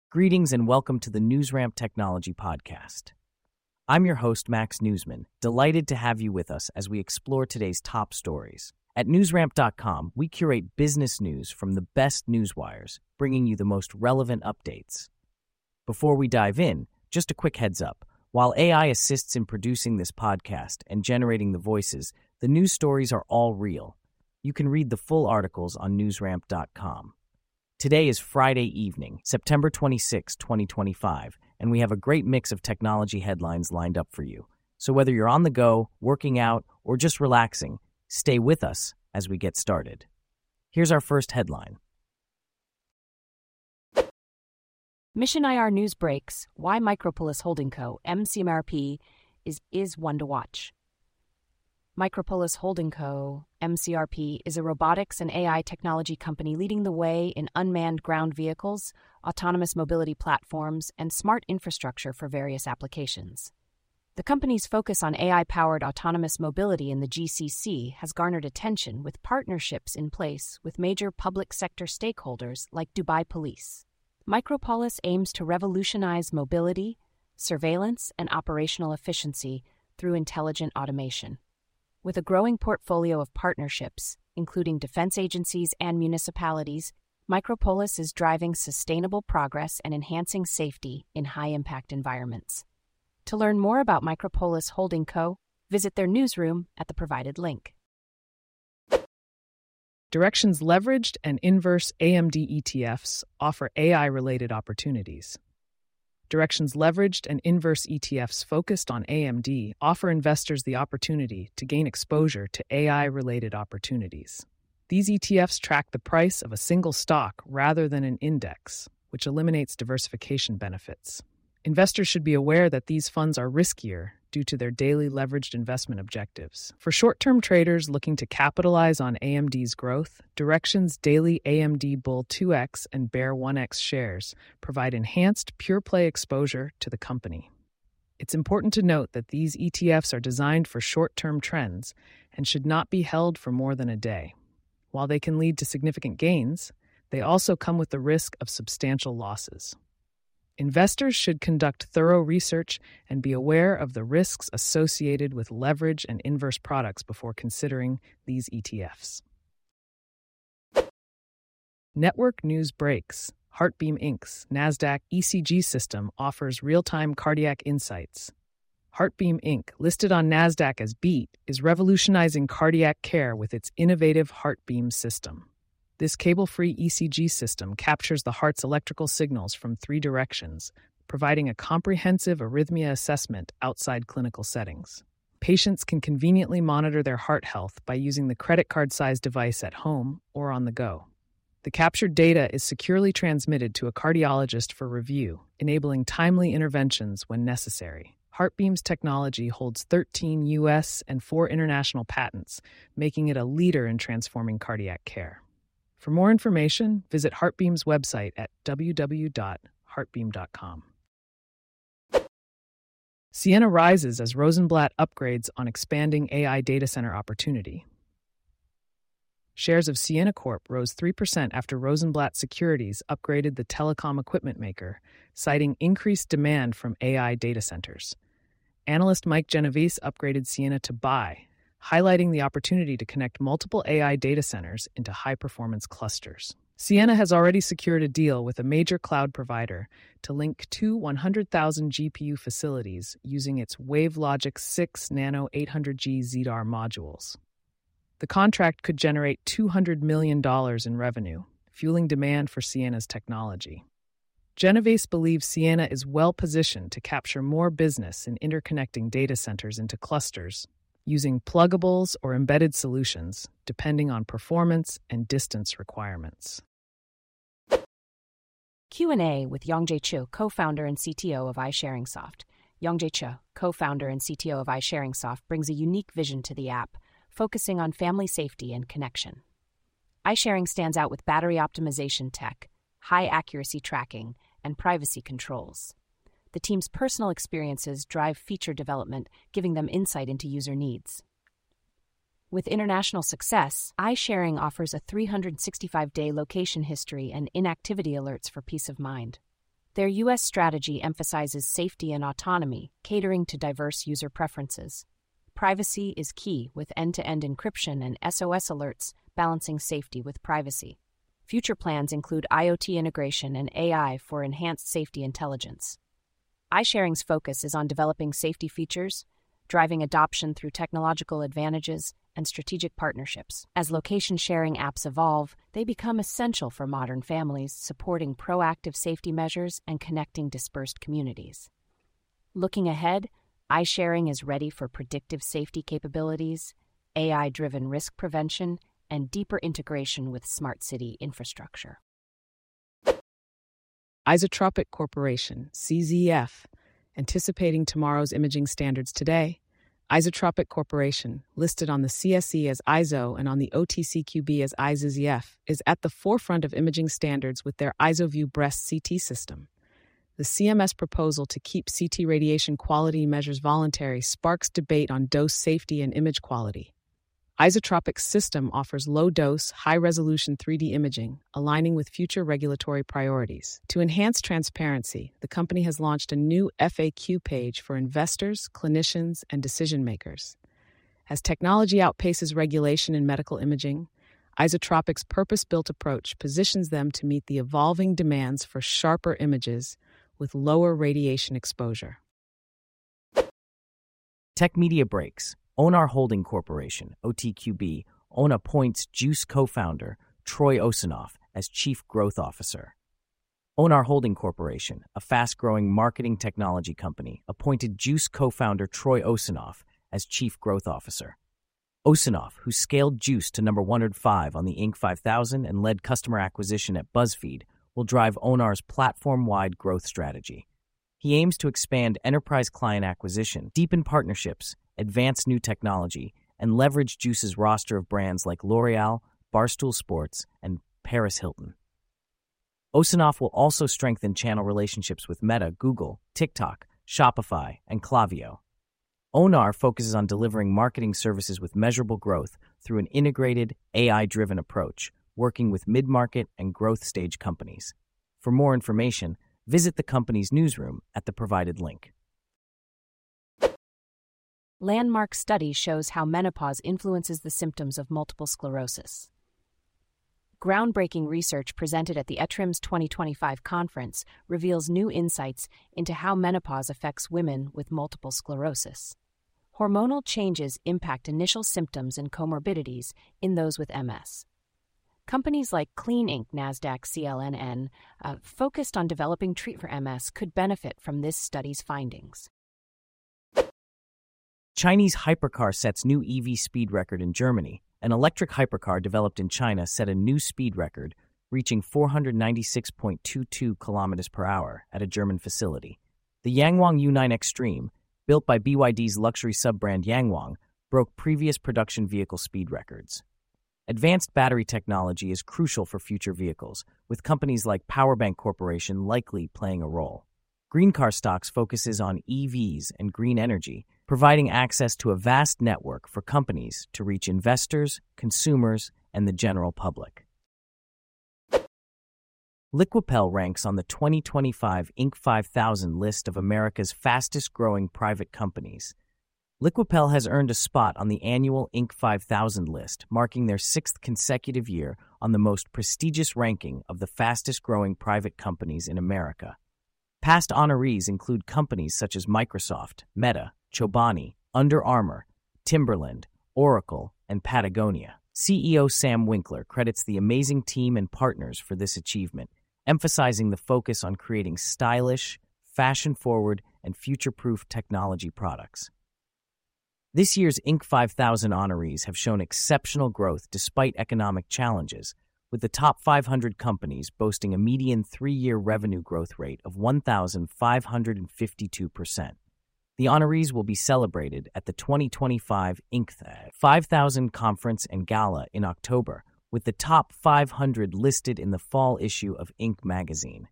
Greetings and welcome to the NewsRamp Technology Podcast. I'm your host, Max Newsman, delighted to have you with us as we explore today's top stories. At newsramp.com, we curate business news from the best newswires, bringing you the most relevant updates. Before we dive in, just a quick heads up. While AI assists in producing this podcast and generating the voices, the news stories are all real. You can read the full articles on newsramp.com. Today is Friday evening, September 26, 2025, and we have a great mix of technology headlines lined up for you. So whether you're on the go, working out, or just relaxing, stay with us as we get started. Here's our first headline. Mission IR News breaks why Micropolis Holding Co., MCMRP, is one to watch. Micropolis Holding Co., MCRP, is a robotics and AI technology company leading the way in unmanned ground vehicles, autonomous mobility platforms, and smart infrastructure for various applications. The company's focus on AI-powered autonomous mobility in the GCC has garnered attention with partnerships in place with major public sector stakeholders like Dubai Police. Micropolis aims to revolutionize mobility, surveillance, and operational efficiency through intelligent automation. With a growing portfolio of partnerships, including defense agencies and municipalities, Micropolis is driving sustainable progress and enhancing safety in high-impact environments. To learn more about Micropolis Holding Co., visit their newsroom at the provided link. Direxion's leveraged and inverse AMD ETFs offer AI-related opportunities. Direxion's leveraged and inverse ETFs focused on AMD offer investors the opportunity to gain exposure to AI-related opportunities. These ETFs track the price of a single stock rather than an index, which eliminates diversification benefits. Investors should be aware that these funds are riskier due to their daily leveraged investment objectives. For short-term traders looking to capitalize on AMD's growth, Direxion's daily AMD Bull 2X and Bear 1X shares provide enhanced pure-play exposure to the company. It's important to note that these ETFs are designed for short-term trends and should not be held for more than a day. While they can lead to significant gains, they also come with the risk of substantial losses. Investors should conduct thorough research and be aware of the risks associated with leverage and inverse products before considering these ETFs. Network news breaks. HeartBeam Inc.'s NASDAQ ECG system offers real-time cardiac insights. HeartBeam Inc., listed on NASDAQ as BEAT, is revolutionizing cardiac care with its innovative HeartBeam system. This cable-free ECG system captures the heart's electrical signals from 3 directions, providing a comprehensive arrhythmia assessment outside clinical settings. Patients can conveniently monitor their heart health by using the credit card-sized device at home or on the go. The captured data is securely transmitted to a cardiologist for review, enabling timely interventions when necessary. HeartBeam's technology holds 13 U.S. and 4 international patents, making it a leader in transforming cardiac care. For more information, visit HeartBeam's website at www.heartbeam.com. Ciena rises as Rosenblatt upgrades on expanding AI data center opportunity. Shares of Ciena Corp rose 3% after Rosenblatt Securities upgraded the telecom equipment maker, citing increased demand from AI data centers. Analyst Mike Genovese upgraded Ciena to buy, highlighting the opportunity to connect multiple AI data centers into high-performance clusters. Ciena has already secured a deal with a major cloud provider to link 2 100,000 GPU facilities using its WaveLogic 6 Nano 800G ZDAR modules. The contract could generate $200 million in revenue, fueling demand for Ciena's technology. Genovese believes Ciena is well-positioned to capture more business in interconnecting data centers into clusters, using pluggables or embedded solutions, depending on performance and distance requirements. Q&A with Youngjae Cho, co-founder and CTO of iSharingSoft. Youngjae Cho, co-founder and CTO of iSharingSoft, brings a unique vision to the app, focusing on family safety and connection. iSharing stands out with battery optimization tech, high-accuracy tracking, and privacy controls. The team's personal experiences drive feature development, giving them insight into user needs. With international success, iSharing offers a 365-day location history and inactivity alerts for peace of mind. Their U.S. strategy emphasizes safety and autonomy, catering to diverse user preferences. Privacy is key, with end-to-end encryption and SOS alerts balancing safety with privacy. Future plans include IoT integration and AI for enhanced safety intelligence. iSharing's focus is on developing safety features, driving adoption through technological advantages, and strategic partnerships. As location-sharing apps evolve, they become essential for modern families, supporting proactive safety measures and connecting dispersed communities. Looking ahead, iSharing is ready for predictive safety capabilities, AI-driven risk prevention, and deeper integration with smart city infrastructure. Isotropic Corporation, CZF, anticipating tomorrow's imaging standards today. Isotropic Corporation, listed on the CSE as ISO and on the OTCQB as IZZF, is at the forefront of imaging standards with their IsoView breast CT system. The CMS proposal to keep CT radiation quality measures voluntary sparks debate on dose safety and image quality. Isotropic's system offers low-dose, high-resolution 3D imaging, aligning with future regulatory priorities. To enhance transparency, the company has launched a new FAQ page for investors, clinicians, and decision-makers. As technology outpaces regulation in medical imaging, Isotropic's purpose-built approach positions them to meet the evolving demands for sharper images with lower radiation exposure. Tech Media Breaks. Onar Holding Corporation, OTQB, appoints Juice co-founder Troy Osinoff as Chief Growth Officer. Onar Holding Corporation, a fast-growing marketing technology company, appointed Juice co-founder Troy Osinoff as Chief Growth Officer. Osinoff, who scaled Juice to number 105 on the Inc. 5000 and led customer acquisition at BuzzFeed, will drive Onar's platform-wide growth strategy. He aims to expand enterprise client acquisition, deepen partnerships, advance new technology, and leverage Juice's roster of brands like L'Oreal, Barstool Sports, and Paris Hilton. Osinoff will also strengthen channel relationships with Meta, Google, TikTok, Shopify, and Klaviyo. Onar focuses on delivering marketing services with measurable growth through an integrated, AI-driven approach, working with mid-market and growth-stage companies. For more information, visit the company's newsroom at the provided link. Landmark study shows how menopause influences the symptoms of multiple sclerosis. Groundbreaking research presented at the ETRIMS 2025 conference reveals new insights into how menopause affects women with multiple sclerosis. Hormonal changes impact initial symptoms and comorbidities in those with MS. Companies like Clean Inc. Nasdaq CLNN, focused on developing treatment for MS, could benefit from this study's findings. Chinese hypercar sets new EV speed record in Germany. An electric hypercar developed in China set a new speed record, reaching 496.22 kilometers per hour at a German facility. The Yangwang U9 Extreme, built by BYD's luxury sub-brand Yangwang, broke previous production vehicle speed records. Advanced battery technology is crucial for future vehicles, with companies like Powerbank Corporation likely playing a role. Green Car Stocks focuses on EVs and green energy, providing access to a vast network for companies to reach investors, consumers, and the general public. Liquipel ranks on the 2025 Inc. 5000 list of America's fastest-growing private companies. Liquipel has earned a spot on the annual Inc. 5000 list, marking their sixth consecutive year on the most prestigious ranking of the fastest-growing private companies in America. Past honorees include companies such as Microsoft, Meta, Chobani, Under Armour, Timberland, Oracle, and Patagonia. CEO Sam Winkler credits the amazing team and partners for this achievement, emphasizing the focus on creating stylish, fashion-forward, and future-proof technology products. This year's Inc. 5000 honorees have shown exceptional growth despite economic challenges, with the top 500 companies boasting a median 3-year revenue growth rate of 1,552%. The honorees will be celebrated at the 2025 Inc. 5000 Conference and Gala in October, with the top 500 listed in the fall issue of Inc. magazine.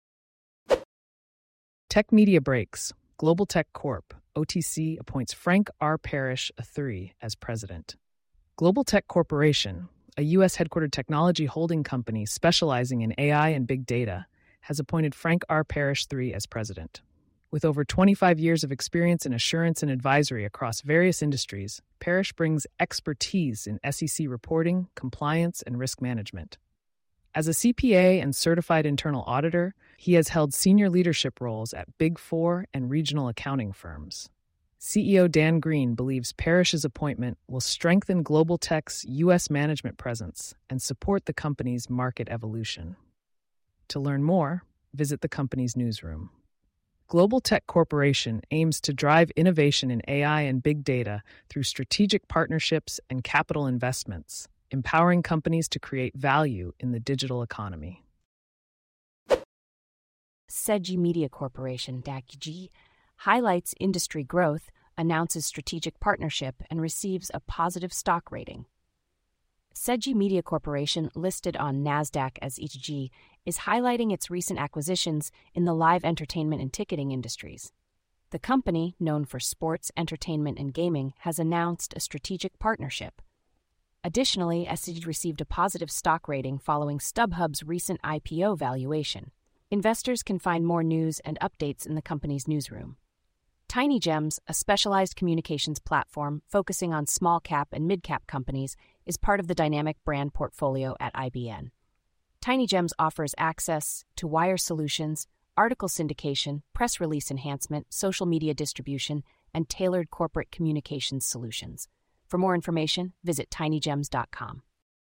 Tech Media Breaks. Global Tech Corp. OTC appoints Frank R. Parrish III as president. Global Tech Corporation, a U.S. headquartered technology holding company specializing in AI and big data, has appointed Frank R. Parrish III as president. With over 25 years of experience in assurance and advisory across various industries, Parrish brings expertise in SEC reporting, compliance, and risk management. As a CPA and certified internal auditor, he has held senior leadership roles at Big Four and regional accounting firms. CEO Dan Green believes Parrish's appointment will strengthen Global Tech's U.S. management presence and support the company's market evolution. To learn more, visit the company's newsroom. Global Tech Corporation aims to drive innovation in AI and big data through strategic partnerships and capital investments, empowering companies to create value in the digital economy. Seiji Media Corporation, DACG, highlights industry growth, announces strategic partnership, and receives a positive stock rating. Seiji Media Corporation, listed on NASDAQ as ETG, is highlighting its recent acquisitions in the live entertainment and ticketing industries. The company, known for sports, entertainment, and gaming, has announced a strategic partnership. Additionally, SEG received a positive stock rating following StubHub's recent IPO valuation. Investors can find more news and updates in the company's newsroom. Tiny Gems, a specialized communications platform focusing on small-cap and mid-cap companies, is part of the dynamic brand portfolio at IBN. Tiny Gems offers access to wire solutions, article syndication, press release enhancement, social media distribution, and tailored corporate communications solutions. For more information, visit tinygems.com.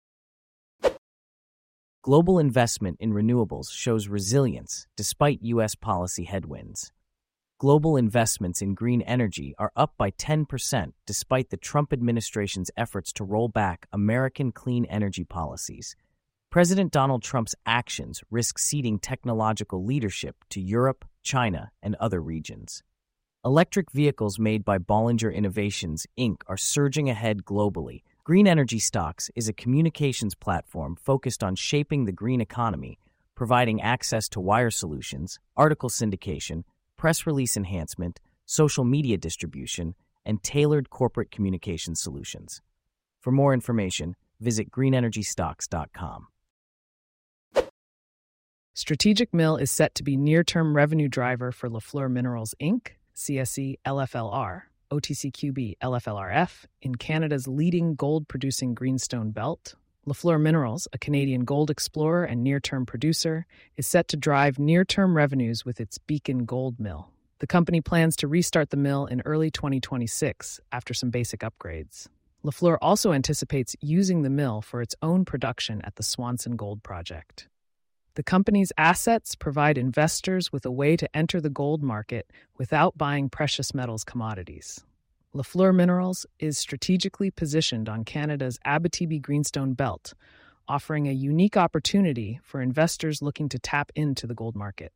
Global investment in renewables shows resilience despite U.S. policy headwinds. Global investments in green energy are up by 10% despite the Trump administration's efforts to roll back American clean energy policies. President Donald Trump's actions risk ceding technological leadership to Europe, China, and other regions. Electric vehicles made by Bollinger Innovations, Inc. are surging ahead globally. Green Energy Stocks is a communications platform focused on shaping the green economy, providing access to wire solutions, article syndication, press release enhancement, social media distribution, and tailored corporate communication solutions. For more information, visit greenenergystocks.com. Strategic Mill is set to be near-term revenue driver for Lafleur Minerals, Inc., CSE LFLR, OTCQB LFLRF, in Canada's leading gold-producing greenstone belt. Lafleur Minerals, a Canadian gold explorer and near-term producer, is set to drive near-term revenues with its Beacon Gold Mill. The company plans to restart the mill in early 2026 after some basic upgrades. Lafleur also anticipates using the mill for its own production at the Swanson Gold Project. The company's assets provide investors with a way to enter the gold market without buying precious metals commodities. Lafleur Minerals is strategically positioned on Canada's Abitibi Greenstone Belt, offering a unique opportunity for investors looking to tap into the gold market.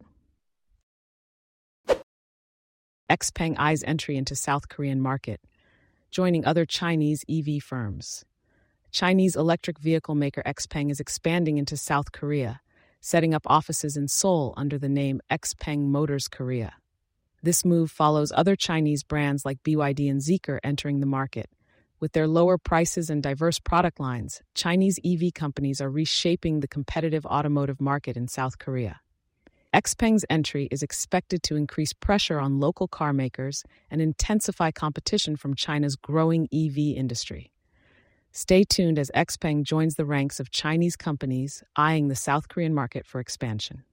XPeng eyes entry into South Korean market, joining other Chinese EV firms. Chinese electric vehicle maker XPeng is expanding into South Korea, setting up offices in Seoul under the name XPeng Motors Korea. This move follows other Chinese brands like BYD and Zeekr entering the market. With their lower prices and diverse product lines, Chinese EV companies are reshaping the competitive automotive market in South Korea. XPeng's entry is expected to increase pressure on local car makers and intensify competition from China's growing EV industry. Stay tuned as XPeng joins the ranks of Chinese companies eyeing the South Korean market for expansion.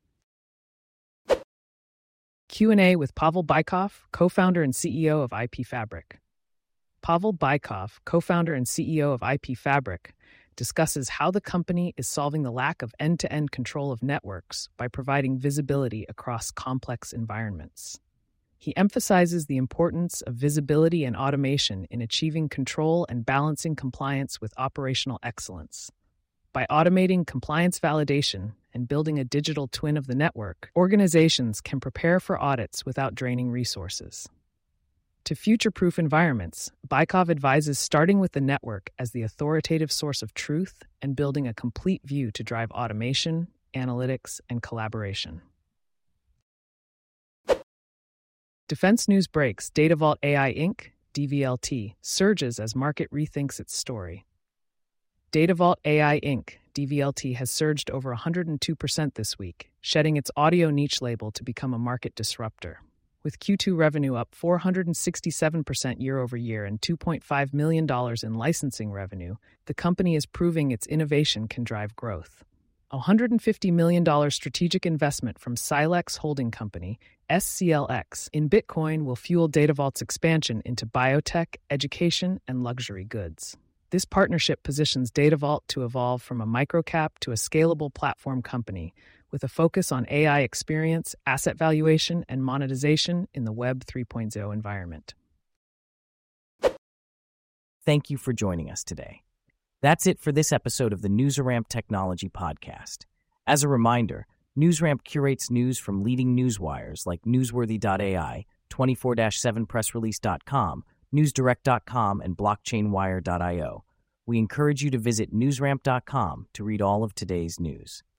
Q&A with Pavel Bykov, co-founder and CEO of IP Fabric. Pavel Bykov, co-founder and CEO of IP Fabric, discusses how the company is solving the lack of end-to-end control of networks by providing visibility across complex environments. He emphasizes the importance of visibility and automation in achieving control and balancing compliance with operational excellence. By automating compliance validation and building a digital twin of the network, organizations can prepare for audits without draining resources. To future-proof environments, Bykov advises starting with the network as the authoritative source of truth and building a complete view to drive automation, analytics, and collaboration. Defense news breaks. Datavault AI Inc., DVLT, surges as market rethinks its story. Datavault AI Inc., DVLT has surged over 102% this week, shedding its audio niche label to become a market disruptor. With Q2 revenue up 467% year over year and $2.5 million in licensing revenue, the company is proving its innovation can drive growth. A $150 million strategic investment from Silex Holding Company, SCLX, in Bitcoin will fuel DataVault's expansion into biotech, education, and luxury goods. This partnership positions DataVault to evolve from a microcap to a scalable platform company, with a focus on AI experience, asset valuation, and monetization in the Web 3.0 environment. Thank you for joining us today. That's it for this episode of the NewsRamp Technology Podcast. As a reminder, NewsRamp curates news from leading newswires like Newsworthy.ai, 24/7pressrelease.com, NewsDirect.com, and BlockchainWire.io. We encourage you to visit NewsRamp.com to read all of today's news.